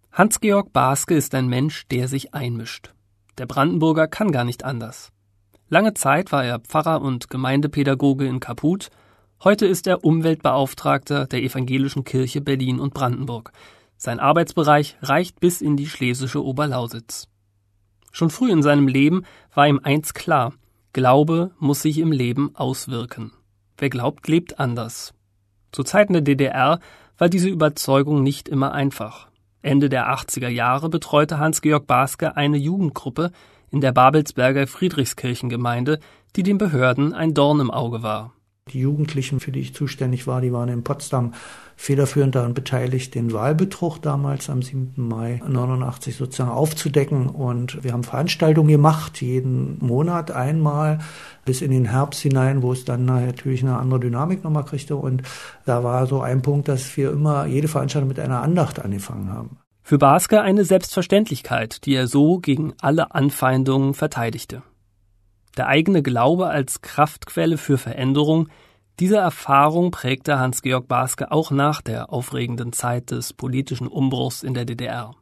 Hans-Georg Baske ist ein Mensch, der sich einmischt. Der Brandenburger kann gar nicht anders. Lange Zeit war er Pfarrer und Gemeindepädagoge in Caputh. Heute ist er Umweltbeauftragter der Evangelischen Kirche Berlin und Brandenburg. Sein Arbeitsbereich reicht bis in die schlesische Oberlausitz. Schon früh in seinem Leben war ihm eins klar: Glaube muss sich im Leben auswirken. Wer glaubt, lebt anders. Zu Zeiten der DDR war diese Überzeugung nicht immer einfach. Ende der 80er Jahre betreute Hans-Georg Baske eine Jugendgruppe in der Babelsberger Friedrichskirchengemeinde, die den Behörden ein Dorn im Auge war. Die Jugendlichen, für die ich zuständig war, die waren in Potsdam federführend daran beteiligt, den Wahlbetrug damals am 7. Mai 89 sozusagen aufzudecken. Und wir haben Veranstaltungen gemacht, jeden Monat einmal bis in den Herbst hinein, wo es dann natürlich eine andere Dynamik nochmal kriegte. Und da war so ein Punkt, dass wir immer jede Veranstaltung mit einer Andacht angefangen haben. Für Baske eine Selbstverständlichkeit, die er so gegen alle Anfeindungen verteidigte. Der eigene Glaube als Kraftquelle für Veränderung, diese Erfahrung prägte Hans-Georg Baske auch nach der aufregenden Zeit des politischen Umbruchs in der DDR.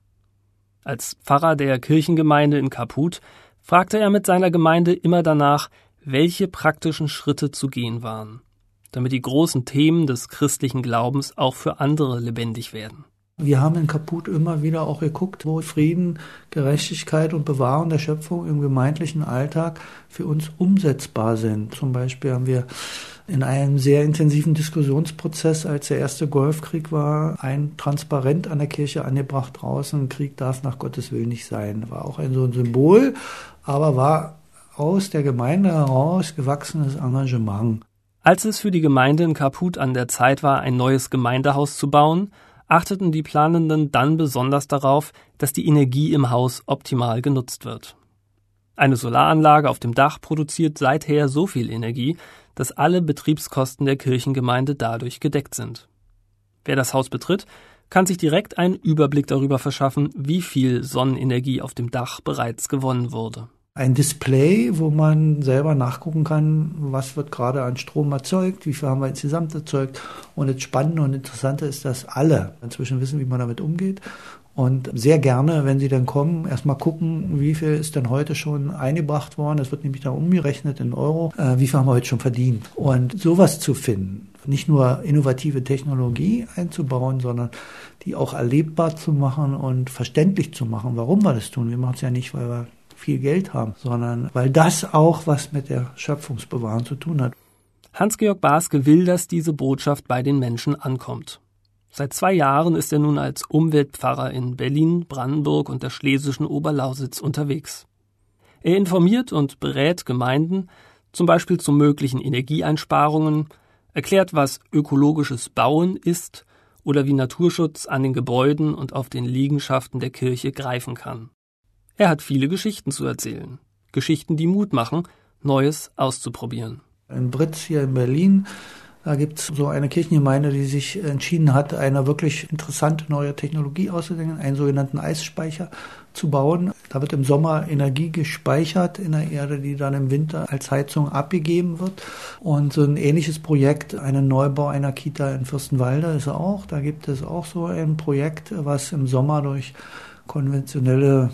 Als Pfarrer der Kirchengemeinde in Caputh fragte er mit seiner Gemeinde immer danach, welche praktischen Schritte zu gehen waren, damit die großen Themen des christlichen Glaubens auch für andere lebendig werden. Wir haben in Caputh immer wieder auch geguckt, wo Frieden, Gerechtigkeit und Bewahrung der Schöpfung im gemeindlichen Alltag für uns umsetzbar sind. Zum Beispiel haben wir in einem sehr intensiven Diskussionsprozess, als der erste Golfkrieg war, ein Transparent an der Kirche angebracht draußen: Krieg darf nach Gottes Willen nicht sein. War auch so ein Symbol, aber war aus der Gemeinde heraus gewachsenes Engagement. Als es für die Gemeinde in Caputh an der Zeit war, ein neues Gemeindehaus zu bauen, achteten die Planenden dann besonders darauf, dass die Energie im Haus optimal genutzt wird. Eine Solaranlage auf dem Dach produziert seither so viel Energie, dass alle Betriebskosten der Kirchengemeinde dadurch gedeckt sind. Wer das Haus betritt, kann sich direkt einen Überblick darüber verschaffen, wie viel Sonnenenergie auf dem Dach bereits gewonnen wurde. Ein Display, wo man selber nachgucken kann, was wird gerade an Strom erzeugt, wie viel haben wir insgesamt erzeugt. Und das Spannende und Interessante ist, dass alle inzwischen wissen, wie man damit umgeht. Und sehr gerne, wenn sie dann kommen, erstmal gucken, wie viel ist denn heute schon eingebracht worden. Das wird nämlich dann umgerechnet in Euro. Wie viel haben wir heute schon verdient? Und sowas zu finden, nicht nur innovative Technologie einzubauen, sondern die auch erlebbar zu machen und verständlich zu machen, warum wir das tun. Wir machen es ja nicht, weil wir viel Geld haben, sondern weil das auch was mit der Schöpfungsbewahrung zu tun hat. Hans-Georg Baske will, dass diese Botschaft bei den Menschen ankommt. Seit 2 Jahren ist er nun als Umweltpfarrer in Berlin, Brandenburg und der schlesischen Oberlausitz unterwegs. Er informiert und berät Gemeinden, zum Beispiel zu möglichen Energieeinsparungen, erklärt, was ökologisches Bauen ist oder wie Naturschutz an den Gebäuden und auf den Liegenschaften der Kirche greifen kann. Er hat viele Geschichten zu erzählen. Geschichten, die Mut machen, Neues auszuprobieren. In Britz hier in Berlin, da gibt es so eine Kirchengemeinde, die sich entschieden hat, eine wirklich interessante neue Technologie auszudenken, einen sogenannten Eisspeicher zu bauen. Da wird im Sommer Energie gespeichert in der Erde, die dann im Winter als Heizung abgegeben wird. Und so ein ähnliches Projekt, einen Neubau einer Kita in Fürstenwalde ist auch. Da gibt es auch so ein Projekt, was im Sommer durch konventionelle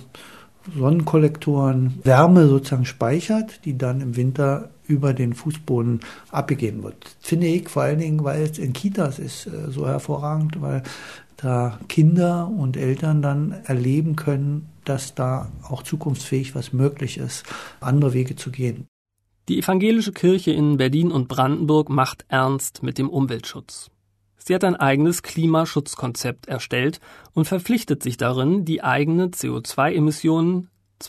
Sonnenkollektoren Wärme sozusagen speichert, die dann im Winter über den Fußboden abgegeben wird. Finde ich vor allen Dingen, weil es in Kitas ist so hervorragend, weil da Kinder und Eltern dann erleben können, dass da auch zukunftsfähig was möglich ist, andere Wege zu gehen. Die evangelische Kirche in Berlin und Brandenburg macht ernst mit dem Umweltschutz. Sie hat ein eigenes Klimaschutzkonzept erstellt und verpflichtet sich darin, die eigenen CO2-Emissionen,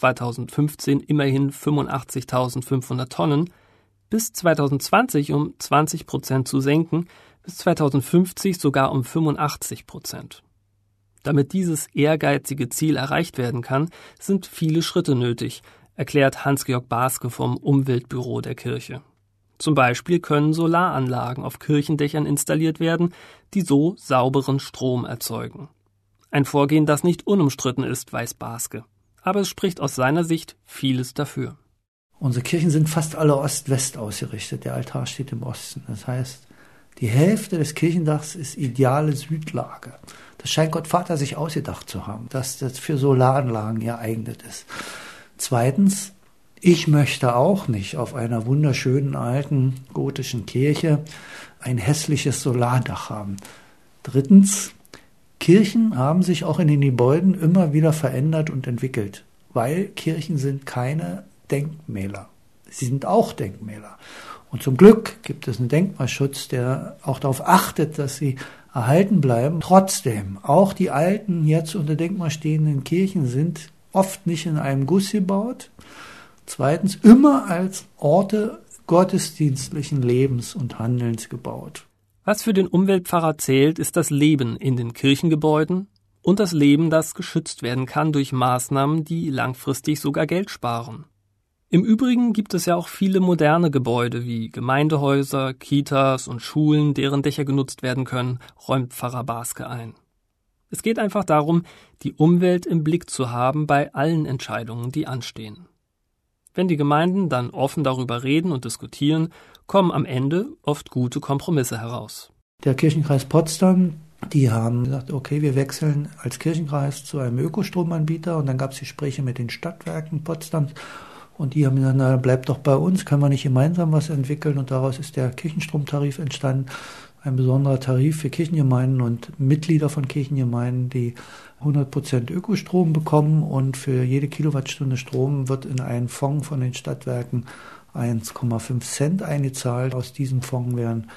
2015 immerhin 85.500 Tonnen, bis 2020 um 20% zu senken, bis 2050 sogar um 85%. Damit dieses ehrgeizige Ziel erreicht werden kann, sind viele Schritte nötig, erklärt Hans-Georg Baske vom Umweltbüro der Kirche. Zum Beispiel können Solaranlagen auf Kirchendächern installiert werden, die so sauberen Strom erzeugen. Ein Vorgehen, das nicht unumstritten ist, weiß Baske. Aber es spricht aus seiner Sicht vieles dafür. Unsere Kirchen sind fast alle Ost-West ausgerichtet. Der Altar steht im Osten. Das heißt, Die Hälfte des Kirchendachs ist ideale Südlage. Das scheint Gottvater sich ausgedacht zu haben, dass das für Solaranlagen geeignet ist. Zweitens, ich möchte auch nicht auf einer wunderschönen alten gotischen Kirche ein hässliches Solardach haben. Drittens, Kirchen haben sich auch in den Gebäuden immer wieder verändert und entwickelt, weil Kirchen sind keine Denkmäler. Sie sind auch Denkmäler. Und zum Glück gibt es einen Denkmalschutz, der auch darauf achtet, dass sie erhalten bleiben. Trotzdem, auch die alten, jetzt unter Denkmal stehenden Kirchen sind oft nicht in einem Guss gebaut. Zweitens, immer als Orte gottesdienstlichen Lebens und Handelns gebaut. Was für den Umweltpfarrer zählt, ist das Leben in den Kirchengebäuden und das Leben, das geschützt werden kann durch Maßnahmen, die langfristig sogar Geld sparen. Im Übrigen gibt es ja auch viele moderne Gebäude wie Gemeindehäuser, Kitas und Schulen, deren Dächer genutzt werden können, räumt Pfarrer Baske ein. Es geht einfach darum, die Umwelt im Blick zu haben bei allen Entscheidungen, die anstehen. Wenn die Gemeinden dann offen darüber reden und diskutieren, kommen am Ende oft gute Kompromisse heraus. Der Kirchenkreis Potsdam, die haben gesagt, okay, wir wechseln als Kirchenkreis zu einem Ökostromanbieter, und dann gab es Gespräche mit den Stadtwerken Potsdams. Und die haben gesagt, na, bleibt doch bei uns, können wir nicht gemeinsam was entwickeln? Und daraus ist der Kirchenstromtarif entstanden, ein besonderer Tarif für Kirchengemeinden und Mitglieder von Kirchengemeinden, die 100% Ökostrom bekommen, und für jede Kilowattstunde Strom wird in einen Fonds von den Stadtwerken 1,5 Cent eingezahlt. Aus diesem Fonds werden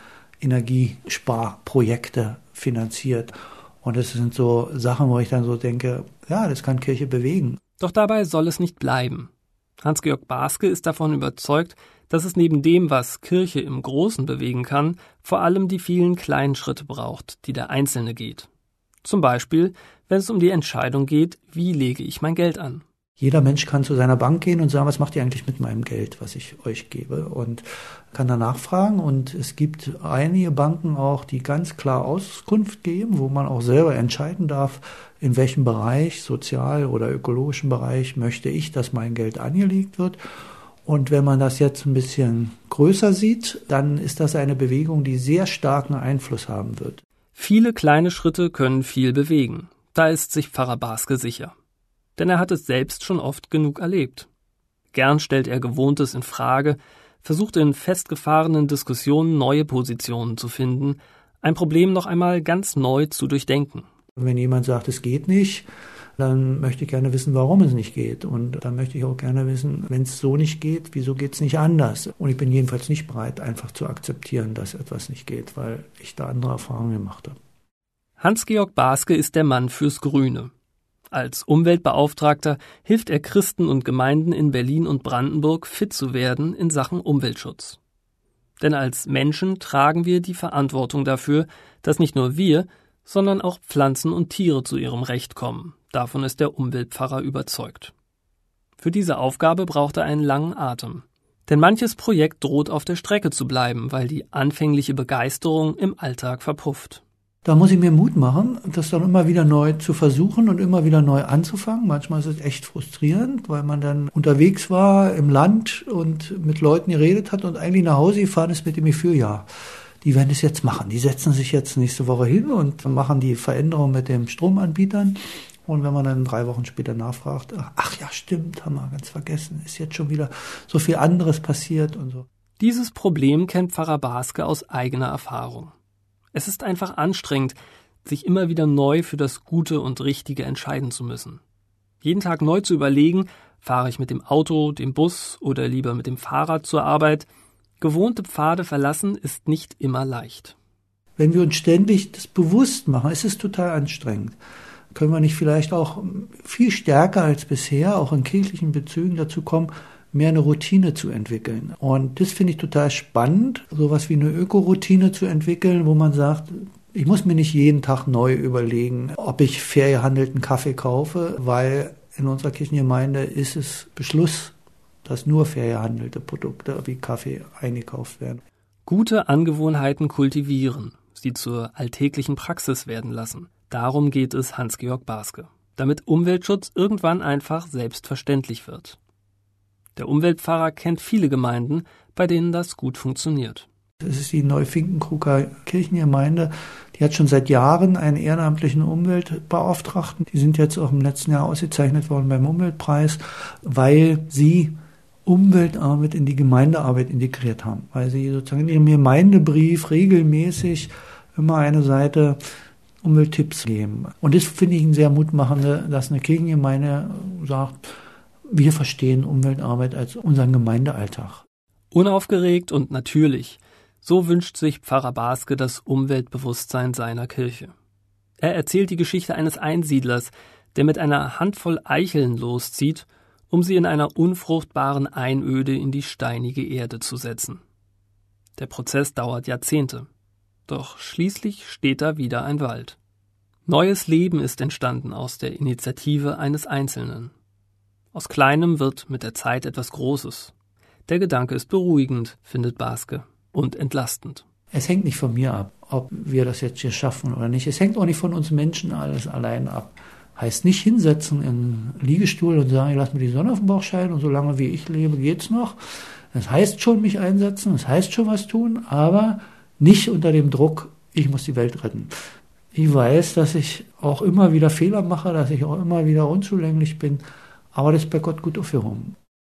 Energiesparprojekte finanziert. Und das sind so Sachen, wo ich dann so denke, ja, das kann Kirche bewegen. Doch dabei soll es nicht bleiben. Hans-Georg Baske ist davon überzeugt, dass es neben dem, was Kirche im Großen bewegen kann, vor allem die vielen kleinen Schritte braucht, die der Einzelne geht. Zum Beispiel, wenn es um die Entscheidung geht, wie lege ich mein Geld an. Jeder Mensch kann zu seiner Bank gehen und sagen, was macht ihr eigentlich mit meinem Geld, was ich euch gebe, und kann danach fragen. Und es gibt einige Banken auch, die ganz klar Auskunft geben, wo man auch selber entscheiden darf, in welchem Bereich, sozial oder ökologischen Bereich, möchte ich, dass mein Geld angelegt wird. Und wenn man das jetzt ein bisschen größer sieht, dann ist das eine Bewegung, die sehr starken Einfluss haben wird. Viele kleine Schritte können viel bewegen. Da ist sich Pfarrer Baske sicher. Denn er hat es selbst schon oft genug erlebt. Gern stellt er Gewohntes in Frage, versucht in festgefahrenen Diskussionen neue Positionen zu finden, ein Problem noch einmal ganz neu zu durchdenken. Wenn jemand sagt, es geht nicht, dann möchte ich gerne wissen, warum es nicht geht. Und dann möchte ich auch gerne wissen, wenn es so nicht geht, wieso geht es nicht anders? Und ich bin jedenfalls nicht bereit, einfach zu akzeptieren, dass etwas nicht geht, weil ich da andere Erfahrungen gemacht habe. Hans-Georg Baske ist der Mann fürs Grüne. Als Umweltbeauftragter hilft er Christen und Gemeinden in Berlin und Brandenburg, fit zu werden in Sachen Umweltschutz. Denn als Menschen tragen wir die Verantwortung dafür, dass nicht nur wir, sondern auch Pflanzen und Tiere zu ihrem Recht kommen. Davon ist der Umweltpfarrer überzeugt. Für diese Aufgabe braucht er einen langen Atem. Denn manches Projekt droht auf der Strecke zu bleiben, weil die anfängliche Begeisterung im Alltag verpufft. Da muss ich mir Mut machen, das dann immer wieder neu zu versuchen und immer wieder neu anzufangen. Manchmal ist es echt frustrierend, weil man dann unterwegs war im Land und mit Leuten geredet hat und eigentlich nach Hause gefahren ist mit dem Gefühl, ja, die werden es jetzt machen. Die setzen sich jetzt nächste Woche hin und machen die Veränderung mit den Stromanbietern. Und wenn man dann 3 Wochen später nachfragt, ach ja, stimmt, haben wir ganz vergessen, ist jetzt schon wieder so viel anderes passiert und so. Dieses Problem kennt Pfarrer Baske aus eigener Erfahrung. Es ist einfach anstrengend, sich immer wieder neu für das Gute und Richtige entscheiden zu müssen. Jeden Tag neu zu überlegen, fahre ich mit dem Auto, dem Bus oder lieber mit dem Fahrrad zur Arbeit. Gewohnte Pfade verlassen ist nicht immer leicht. Wenn wir uns ständig das bewusst machen, ist es total anstrengend. Können wir nicht vielleicht auch viel stärker als bisher, auch in kirchlichen Bezügen dazu kommen, mehr eine Routine zu entwickeln. Und das finde ich total spannend, sowas wie eine Ökoroutine zu entwickeln, wo man sagt, ich muss mir nicht jeden Tag neu überlegen, ob ich fair gehandelten Kaffee kaufe, weil in unserer Kirchengemeinde ist es Beschluss, dass nur fair gehandelte Produkte wie Kaffee eingekauft werden. Gute Angewohnheiten kultivieren, sie zur alltäglichen Praxis werden lassen. Darum geht es Hans-Georg Baske, damit Umweltschutz irgendwann einfach selbstverständlich wird. Der Umweltpfarrer kennt viele Gemeinden, bei denen das gut funktioniert. Das ist die Neufinkenkruger Kirchengemeinde. Die hat schon seit Jahren einen ehrenamtlichen Umweltbeauftragten. Die sind jetzt auch im letzten Jahr ausgezeichnet worden beim Umweltpreis, weil sie Umweltarbeit in die Gemeindearbeit integriert haben. Weil sie sozusagen in ihrem Gemeindebrief regelmäßig immer eine Seite Umwelttipps geben. Und das finde ich ein sehr mutmachende, dass eine Kirchengemeinde sagt, wir verstehen Umweltarbeit als unseren Gemeindealltag. Unaufgeregt und natürlich. So wünscht sich Pfarrer Baske das Umweltbewusstsein seiner Kirche. Er erzählt die Geschichte eines Einsiedlers, der mit einer Handvoll Eicheln loszieht, um sie in einer unfruchtbaren Einöde in die steinige Erde zu setzen. Der Prozess dauert Jahrzehnte. Doch schließlich steht da wieder ein Wald. Neues Leben ist entstanden aus der Initiative eines Einzelnen. Aus Kleinem wird mit der Zeit etwas Großes. Der Gedanke ist beruhigend, findet Baske, und entlastend. Es hängt nicht von mir ab, ob wir das jetzt hier schaffen oder nicht. Es hängt auch nicht von uns Menschen alles allein ab. Heißt nicht hinsetzen im Liegestuhl und sagen, ich lasse mir die Sonne auf den Bauch scheinen und solange wie ich lebe, geht's noch. Das heißt schon mich einsetzen, das heißt schon was tun, aber nicht unter dem Druck, ich muss die Welt retten. Ich weiß, dass ich auch immer wieder Fehler mache, dass ich auch immer wieder unzulänglich bin, aber das ist bei Gott gut aufgehoben.